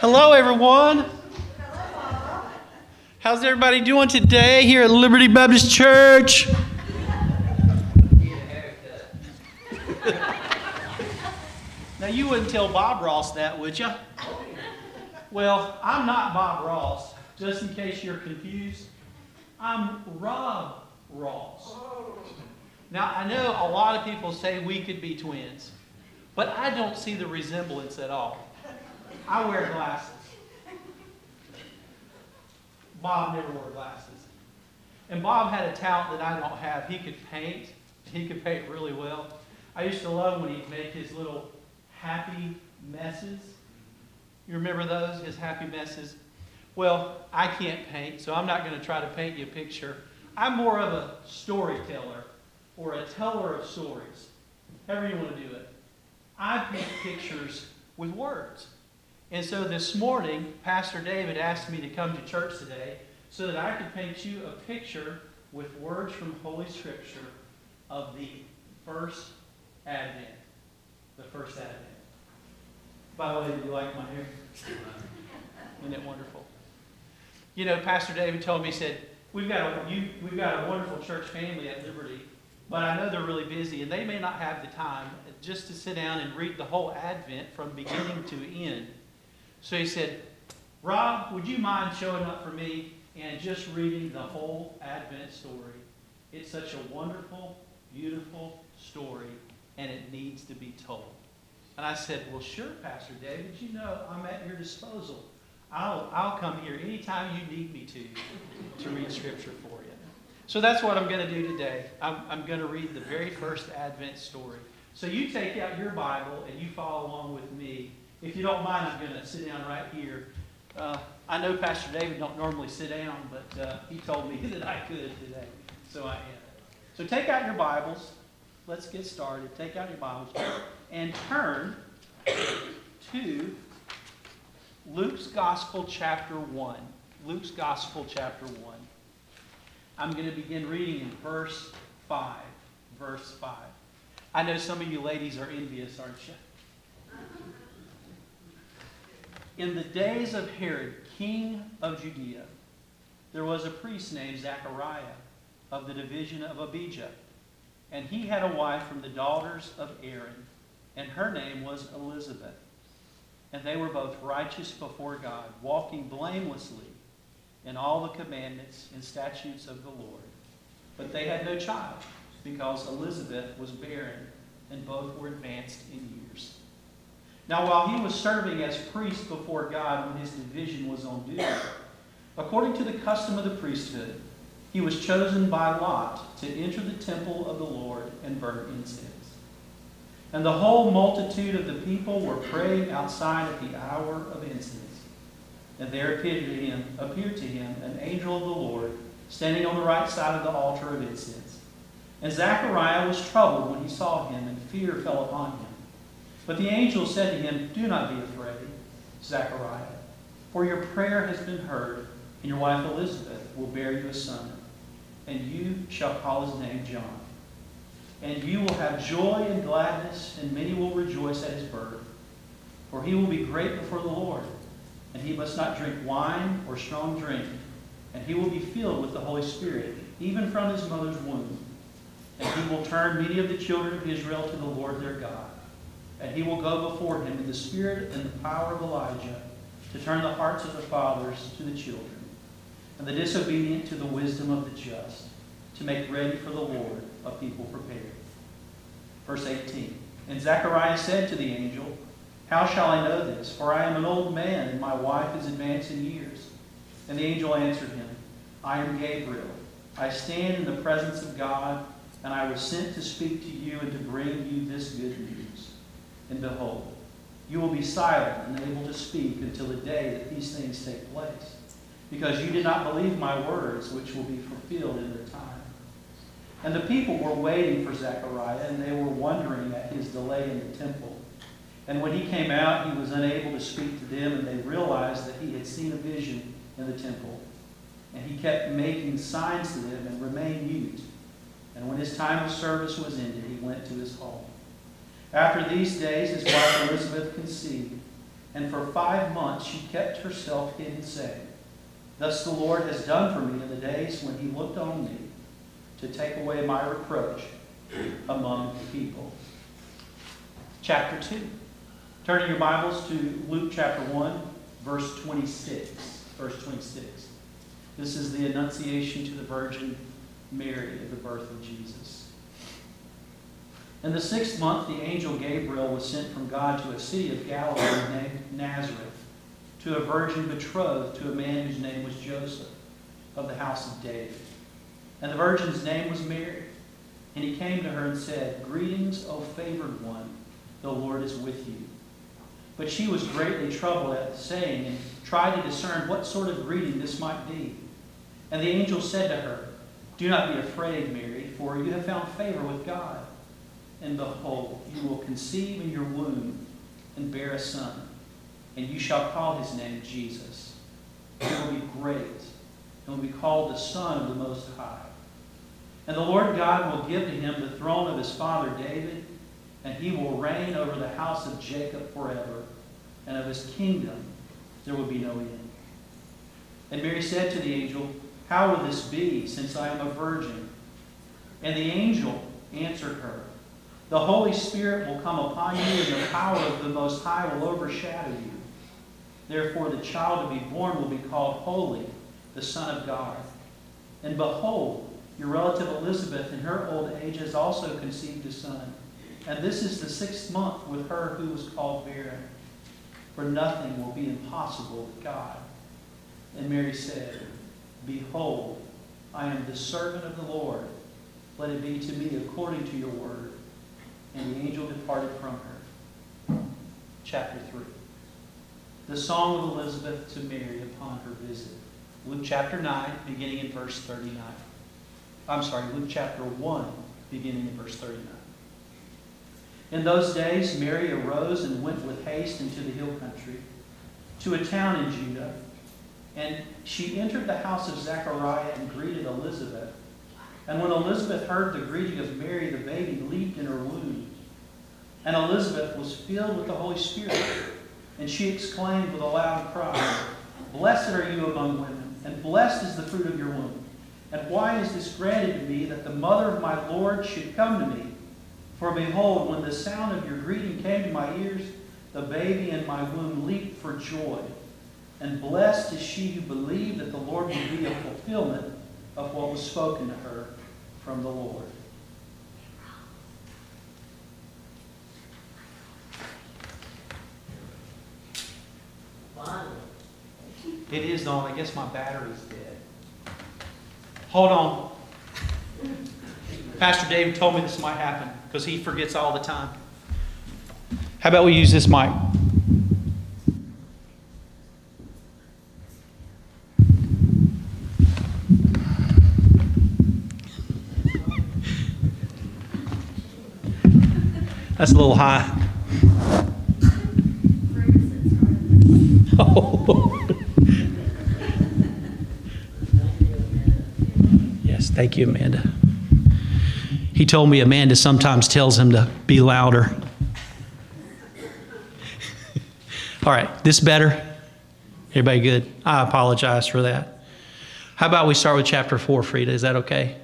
Hello, everyone. How's everybody doing today here at Liberty Baptist Church? Now, you wouldn't tell Bob Ross that, would you? Well, I'm not Bob Ross, just in case you're confused. I'm Rob Ross. Now, I know a lot of people say we could be twins, but I don't see the resemblance at all. I wear glasses. Bob never wore glasses. And Bob had a talent that I don't have. He could paint. He could paint really well. I used to love when he'd make his little happy messes. You remember those, his happy messes? Well, I can't paint, so I'm not going to try to paint you a picture. I'm more of a storyteller or a teller of stories, however you want to do it. I paint pictures with words. And so this morning, Pastor David asked me to come to church today so that I could paint you a picture with words from Holy Scripture of the first Advent. The first Advent. By the way, do you like my hair? Isn't it wonderful? You know, Pastor David told me, he said, we've got a wonderful church family at Liberty, but I know they're really busy, and they may not have the time just to sit down and read the whole Advent from beginning to end. So he said, Rob, would you mind showing up for me and just reading the whole Advent story? It's such a wonderful, beautiful story, and it needs to be told. And I said, well, sure, Pastor David, you know I'm at your disposal. I'll come here anytime you need me to read Scripture for you. So that's what I'm going to do today. I'm going to read the very first Advent story. So you take out your Bible and you follow along with me. If you don't mind, I'm going to sit down right here. I know Pastor David don't normally sit down, but he told me that I could today, so I am. So take out your Bibles. Let's get started. Take out your Bibles and turn to Luke's Gospel, chapter 1. Luke's Gospel, chapter 1. I'm going to begin reading in verse 5. Verse 5. I know some of you ladies are envious, aren't you? In the days of Herod, king of Judea, there was a priest named Zechariah of the division of Abijah. And he had a wife from the daughters of Aaron, and her name was Elizabeth. And they were both righteous before God, walking blamelessly in all the commandments and statutes of the Lord. But they had no child, because Elizabeth was barren, and both were advanced in years. Now, while he was serving as priest before God when his division was on duty, according to the custom of the priesthood, he was chosen by lot to enter the temple of the Lord and burn incense. And the whole multitude of the people were praying outside at the hour of incense. And there appeared to him an angel of the Lord, standing on the right side of the altar of incense. And Zechariah was troubled when he saw him, and fear fell upon him. But the angel said to him, do not be afraid, Zechariah, for your prayer has been heard, and your wife Elizabeth will bear you a son, and you shall call his name John. And you will have joy and gladness, and many will rejoice at his birth. For he will be great before the Lord, and he must not drink wine or strong drink, and he will be filled with the Holy Spirit, even from his mother's womb. And he will turn many of the children of Israel to the Lord their God. And he will go before him in the spirit and the power of Elijah, to turn the hearts of the fathers to the children, and the disobedient to the wisdom of the just, to make ready for the Lord a people prepared. Verse 18. And Zechariah said to the angel, how shall I know this? For I am an old man, and my wife is advanced in years. And the angel answered him, I am Gabriel. I stand in the presence of God, and I was sent to speak to you and to bring you this good news. And behold, you will be silent and unable to speak until the day that these things take place, because you did not believe my words, which will be fulfilled in their time. And the people were waiting for Zechariah, and they were wondering at his delay in the temple. And when he came out, he was unable to speak to them, and they realized that he had seen a vision in the temple. And he kept making signs to them and remained mute. And when his time of service was ended, he went to his home. After these days, his wife Elizabeth conceived, And for 5 months she kept herself hidden, saying, Thus the Lord has done for me in the days when he looked on me to take away my reproach among the people. Chapter 2. Turning your Bibles to Luke chapter 1, verse 26. Verse 26. This is the Annunciation to the Virgin Mary of the birth of Jesus. In the 6th month, the angel Gabriel was sent from God to a city of Galilee named Nazareth, to a virgin betrothed to a man whose name was Joseph, of the house of David. And the virgin's name was Mary. And he came to her and said, Greetings, O favored one, the Lord is with you. But she was greatly troubled at the saying, and tried to discern what sort of greeting this might be. And the angel said to her, Do not be afraid, Mary, for you have found favor with God. And behold, you will conceive in your womb and bear a son, and you shall call his name Jesus. He will be great, and will be called the Son of the Most High. And the Lord God will give to him the throne of his father David, and he will reign over the house of Jacob forever, and of his kingdom there will be no end. And Mary said to the angel, How will this be, since I am a virgin? And the angel answered her, The Holy Spirit will come upon you, and the power of the Most High will overshadow you. Therefore the child to be born will be called Holy, the Son of God. And behold, your relative Elizabeth in her old age has also conceived a son. And this is the 6th month with her who was called barren. For nothing will be impossible with God. And Mary said, Behold, I am the servant of the Lord. Let it be to me according to your word. And the angel departed from her. Chapter 3. The song of Elizabeth to Mary upon her visit. Luke chapter 9, beginning in verse 39. Luke chapter 1, beginning in verse 39. In those days, Mary arose and went with haste into the hill country, to a town in Judah. And she entered the house of Zechariah and greeted Elizabeth. And when Elizabeth heard the greeting of Mary, the baby leaped in her womb. And Elizabeth was filled with the Holy Spirit. And she exclaimed with a loud cry, Blessed are you among women, and blessed is the fruit of your womb. And why is this granted to me, that the mother of my Lord should come to me? For behold, when the sound of your greeting came to my ears, the baby in my womb leaped for joy. And blessed is she who believed that the Lord would be a fulfillment of what was spoken to her from the Lord. It is on. I guess my battery's dead. Hold on. Pastor David told me this might happen because he forgets all the time. How about we use this mic? That's a little high. Oh. Yes, thank you, Amanda. He told me Amanda sometimes tells him to be louder. All right, this better? Everybody good? I apologize for that. How about we start with chapter 4, Frida? Is that okay?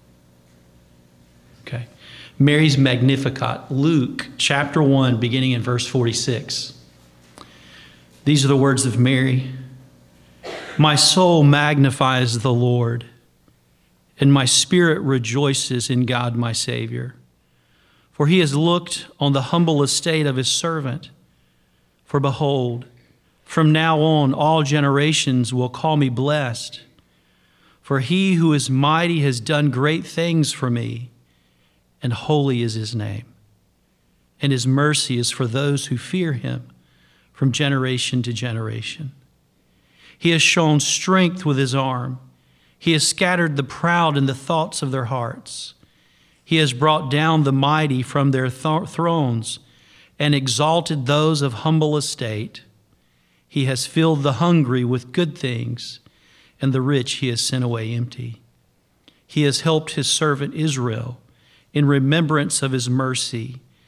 Okay. Mary's Magnificat, Luke chapter 1, beginning in verse 46. These are the words of Mary. My soul magnifies the Lord, and my spirit rejoices in God my Savior. For he has looked on the humble estate of his servant. For behold, from now on all generations will call me blessed. For he who is mighty has done great things for me, and holy is his name. And his mercy is for those who fear him from generation to generation. He has shown strength with his arm. He has scattered the proud in the thoughts of their hearts. He has brought down the mighty from their thrones and exalted those of humble estate. He has filled the hungry with good things, and the rich he has sent away empty. He has helped his servant Israel in remembrance of his mercy,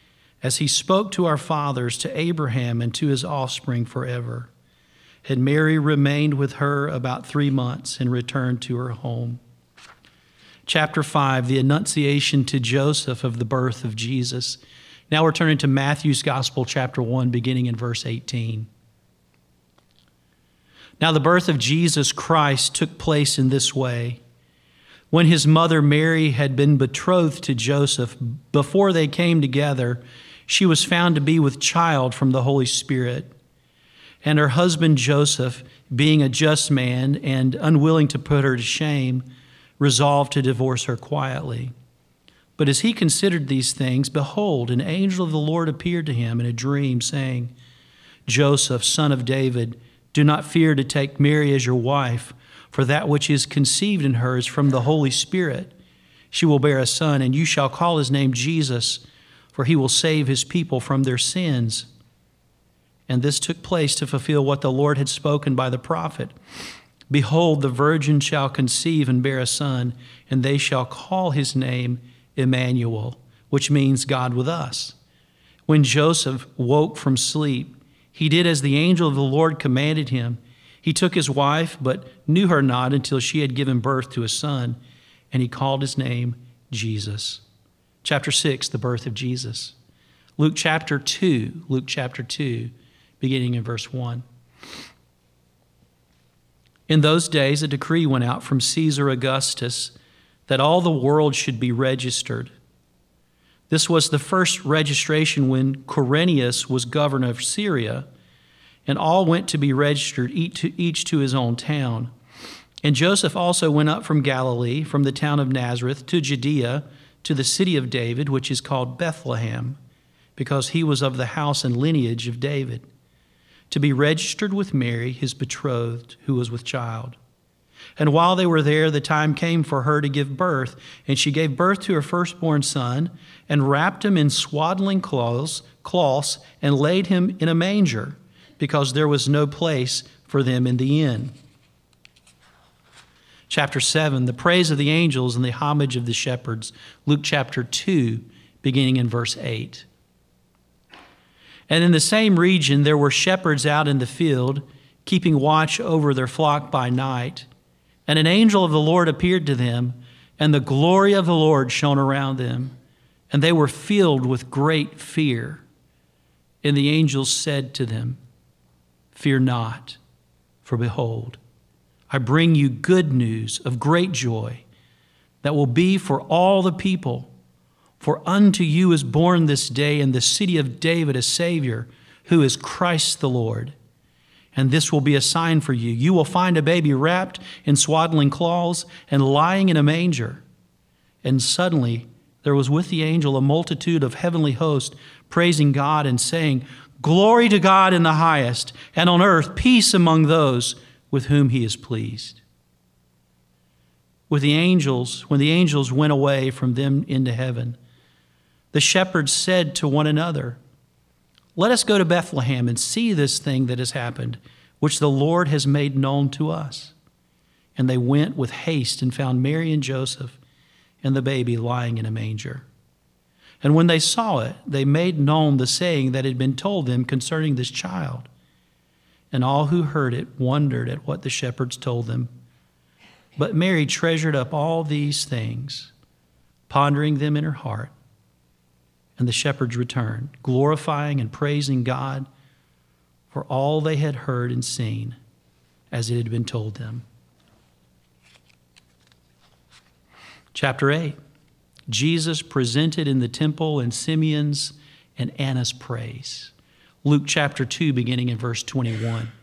as he spoke to our fathers, to Abraham, and to his offspring forever. And Mary remained with her about 3 months and returned to her home. Chapter 5, the Annunciation to Joseph of the birth of Jesus. Now we're turning to Matthew's Gospel, chapter 1, beginning in verse 18. Now the birth of Jesus Christ took place in this way. When his mother Mary had been betrothed to Joseph, before they came together, she was found to be with child from the Holy Spirit. And her husband Joseph, being a just man and unwilling to put her to shame, resolved to divorce her quietly. But as he considered these things, behold, an angel of the Lord appeared to him in a dream, saying, Joseph, son of David, do not fear to take Mary as your wife, for that which is conceived in her is from the Holy Spirit. She will bear a son, and you shall call his name Jesus, for he will save his people from their sins. And this took place to fulfill what the Lord had spoken by the prophet. Behold, the virgin shall conceive and bear a son, and they shall call his name Emmanuel, which means God with us. When Joseph woke from sleep, he did as the angel of the Lord commanded him. He took his wife, but knew her not until she had given birth to a son, and he called his name Jesus. Chapter 6, the birth of Jesus. Luke chapter 2, beginning in verse 1. In those days, a decree went out from Caesar Augustus that all the world should be registered. This was the first registration when Quirinius was governor of Syria, and all went to be registered, each to his own town. And Joseph also went up from Galilee, from the town of Nazareth, to Judea, to the city of David, which is called Bethlehem, because he was of the house and lineage of David, to be registered with Mary, his betrothed, who was with child. And while they were there, the time came for her to give birth, and she gave birth to her firstborn son, and wrapped him in swaddling cloths, and laid him in a manger, because there was no place for them in the inn. Chapter 7, the praise of the angels and the homage of the shepherds. Luke chapter 2, beginning in verse 8. And in the same region there were shepherds out in the field, keeping watch over their flock by night. And an angel of the Lord appeared to them, and the glory of the Lord shone around them, and they were filled with great fear. And the angel said to them, Fear not, for behold, I bring you good news of great joy that will be for all the people. For unto you is born this day in the city of David a Savior, who is Christ the Lord. And this will be a sign for you. You will find a baby wrapped in swaddling cloths and lying in a manger. And suddenly there was with the angel a multitude of heavenly hosts, praising God and saying, Glory to God in the highest, and on earth peace among those with whom he is pleased. When the angels went away from them into heaven, the shepherds said to one another, Let us go to Bethlehem and see this thing that has happened, which the Lord has made known to us. And they went with haste and found Mary and Joseph and the baby lying in a manger. And when they saw it, they made known the saying that had been told them concerning this child. And all who heard it wondered at what the shepherds told them. But Mary treasured up all these things, pondering them in her heart. And the shepherds returned, glorifying and praising God for all they had heard and seen, as it had been told them. Chapter 8, Jesus presented in the temple in Simeon's and Anna's praise. Luke chapter 2, beginning in verse 21.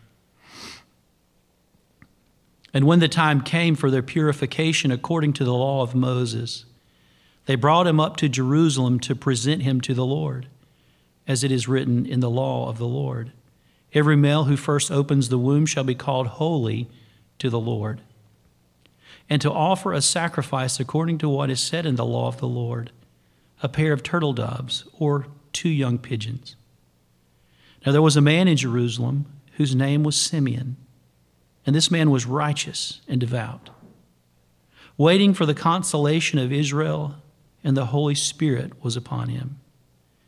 And when the time came for their purification according to the law of Moses, they brought him up to Jerusalem to present him to the Lord, as it is written in the law of the Lord. Every male who first opens the womb shall be called holy to the Lord. And to offer a sacrifice according to what is said in the law of the Lord, a pair of turtle doves or 2 young pigeons. Now there was a man in Jerusalem whose name was Simeon, and this man was righteous and devout, waiting for the consolation of Israel, and the Holy Spirit was upon him.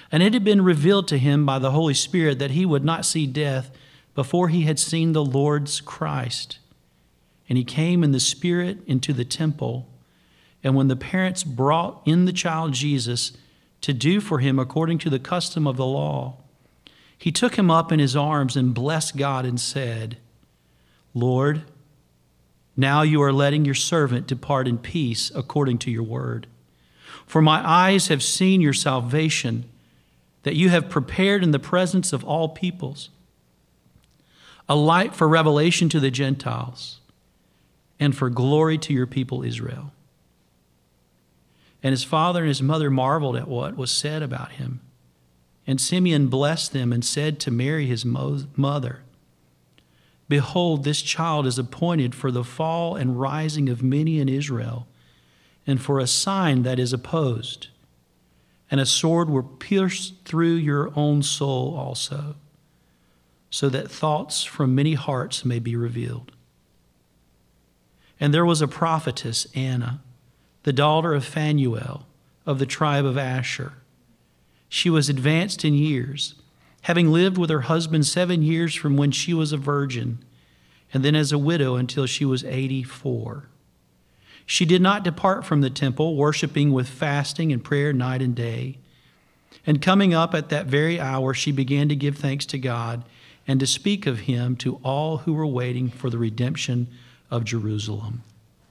And it had been revealed to him by the Holy Spirit that he would not see death before he had seen the Lord's Christ. And he came in the Spirit into the temple. And when the parents brought in the child Jesus to do for him according to the custom of the law, he took him up in his arms and blessed God and said, Lord, now you are letting your servant depart in peace according to your word. For my eyes have seen your salvation, that you have prepared in the presence of all peoples, a light for revelation to the Gentiles, and for glory to your people Israel. And his father and his mother marveled at what was said about him. And Simeon blessed them and said to Mary his mother, Behold, this child is appointed for the fall and rising of many in Israel, and for a sign that is opposed. And a sword will pierce through your own soul also, so that thoughts from many hearts may be revealed. And there was a prophetess, Anna, the daughter of Phanuel, of the tribe of Asher. She was advanced in years, having lived with her husband 7 years from when she was a virgin, and then as a widow until she was 84. She did not depart from the temple, worshiping with fasting and prayer night and day. And coming up at that very hour, she began to give thanks to God and to speak of him to all who were waiting for the redemption of Jerusalem.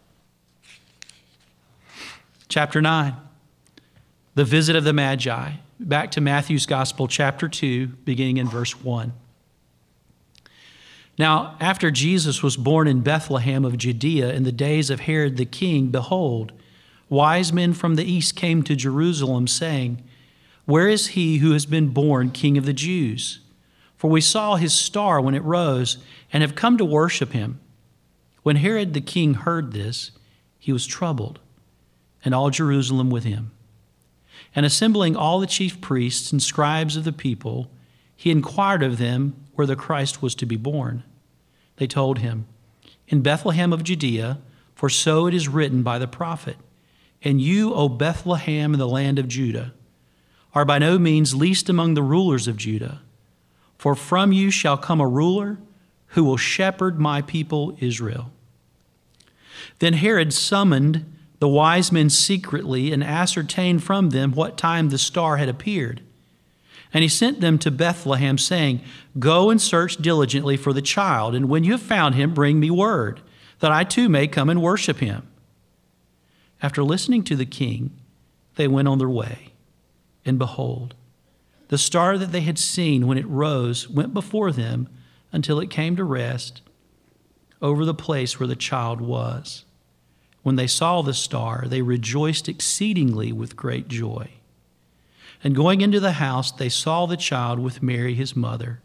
Chapter 9, the visit of the Magi. Back to Matthew's Gospel, chapter 2, beginning in verse 1. Now, after Jesus was born in Bethlehem of Judea in the days of Herod the king, behold, wise men from the east came to Jerusalem, saying, Where is he who has been born King of the Jews? For we saw his star when it rose, and have come to worship him. When Herod the king heard this, he was troubled, and all Jerusalem with him. And assembling all the chief priests and scribes of the people, he inquired of them where the Christ was to be born. They told him, In Bethlehem of Judea, for so it is written by the prophet, And you, O Bethlehem in the land of Judah, are by no means least among the rulers of Judah. For from you shall come a ruler who will shepherd my people Israel. Then Herod summoned the wise men secretly and ascertained from them what time the star had appeared. And he sent them to Bethlehem, saying, Go and search diligently for the child, and when you have found him, bring me word, that I too may come and worship him. After listening to the king, they went on their way. And behold, the star that they had seen when it rose went before them until it came to rest over the place where the child was. When they saw the star, they rejoiced exceedingly with great joy. And going into the house, they saw the child with Mary, his mother.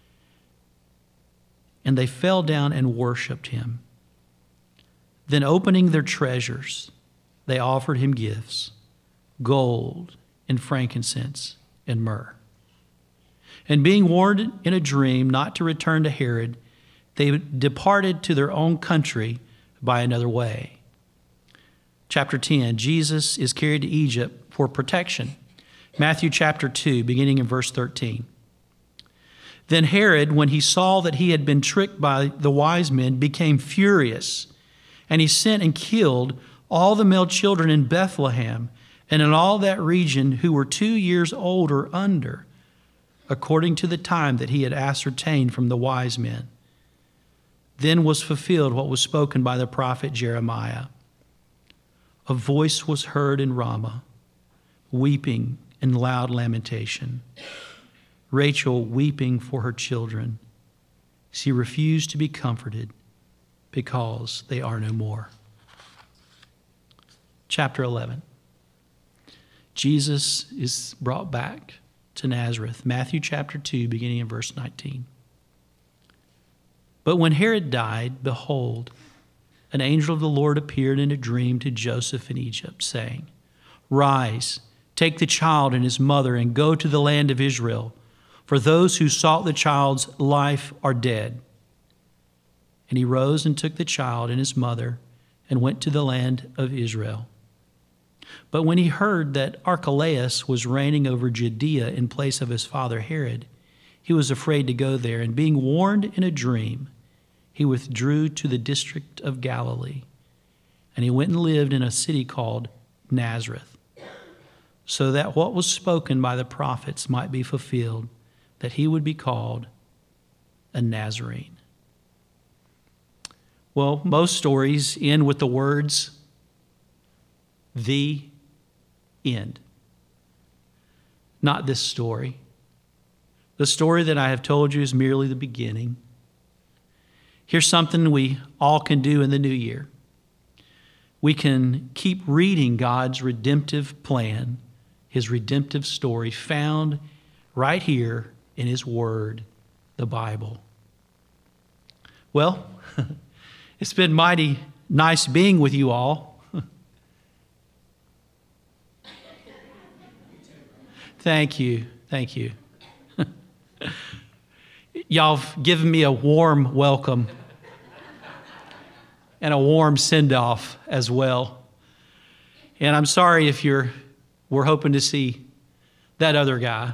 And they fell down and worshiped him. Then opening their treasures, they offered him gifts, gold and frankincense and myrrh. And being warned in a dream not to return to Herod, they departed to their own country by another way. Chapter 10, Jesus is carried to Egypt for protection. Matthew chapter 2, beginning in verse 13. Then Herod, when he saw that he had been tricked by the wise men, became furious, and he sent and killed all the male children in Bethlehem and in all that region who were 2 years old or under, according to the time that he had ascertained from the wise men. Then was fulfilled what was spoken by the prophet Jeremiah. A voice was heard in Ramah, weeping and loud lamentation. Rachel weeping for her children. She refused to be comforted because they are no more. Chapter 11. Jesus is brought back to Nazareth. Matthew chapter 2, beginning in verse 19. But when Herod died, behold, an angel of the Lord appeared in a dream to Joseph in Egypt, saying, Rise, take the child and his mother, and go to the land of Israel, for those who sought the child's life are dead. And he rose and took the child and his mother and went to the land of Israel. But when he heard that Archelaus was reigning over Judea in place of his father Herod, he was afraid to go there, and being warned in a dream, he withdrew to the district of Galilee. And he went and lived in a city called Nazareth, so that what was spoken by the prophets might be fulfilled, that he would be called a Nazarene. Well, most stories end with the words, the end. Not this story. The story that I have told you is merely the beginning. Here's something we all can do in the new year. We can keep reading God's redemptive plan, his redemptive story found right here in his word, the Bible. Well, it's been mighty nice being with you all. Thank you. Thank you. Y'all have given me a warm welcome and a warm send-off as well. And I'm sorry if we're hoping to see that other guy.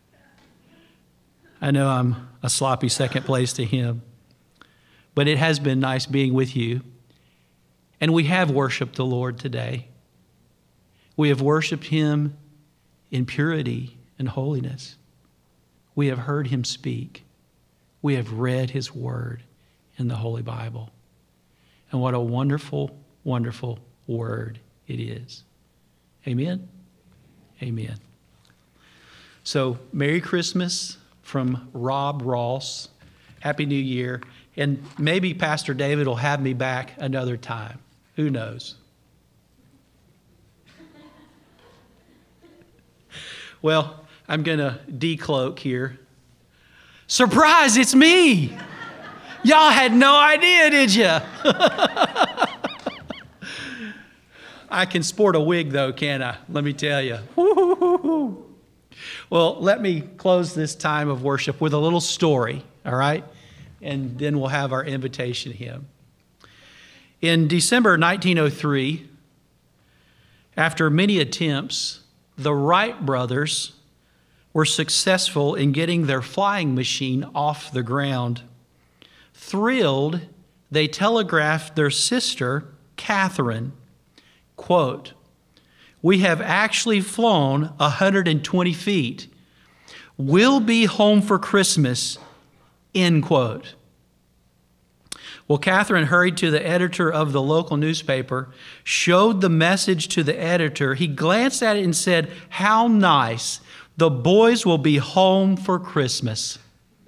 I know I'm a sloppy second place to him. But it has been nice being with you. And we have worshiped the Lord today. We have worshiped him in purity and holiness. We have heard him speak. We have read his word in the Holy Bible. And what a wonderful, wonderful word it is. Amen? Amen. So, Merry Christmas from Rob Ross. Happy New Year. And maybe Pastor David will have me back another time. Who knows? Well, I'm going to decloak here. Surprise, it's me! Y'all had no idea, did you? I can sport a wig, though, can't I? Let me tell you. Well, let me close this time of worship with a little story, all right? And then we'll have our invitation hymn. In December 1903, after many attempts, the Wright brothers were successful in getting their flying machine off the ground. Thrilled, they telegraphed their sister, Catherine, quote, "We have actually flown 120 feet. We'll be home for Christmas," end quote. Well, Catherine hurried to the editor of the local newspaper, showed the message to the editor. He glanced at it and said, "How nice. The boys will be home for Christmas."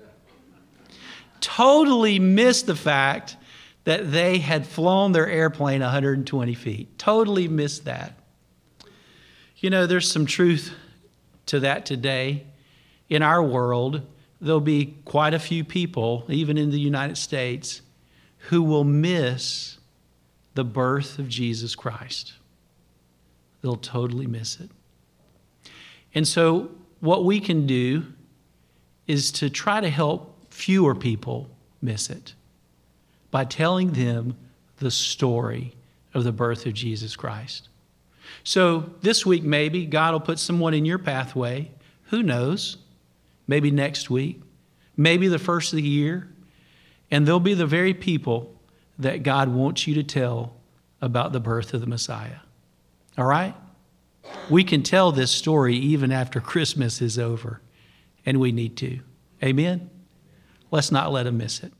Totally missed the fact that they had flown their airplane 120 feet. Totally missed that. You know, there's some truth to that today. In our world, there'll be quite a few people, even in the United States, who will miss the birth of Jesus Christ. They'll totally miss it. And so what we can do is to try to help fewer people miss it by telling them the story of the birth of Jesus Christ. So this week, maybe God will put someone in your pathway. Who knows? Maybe next week, maybe the first of the year. And they'll be the very people that God wants you to tell about the birth of the Messiah. All right? We can tell this story even after Christmas is over, and we need to. Amen? Let's not let them miss it.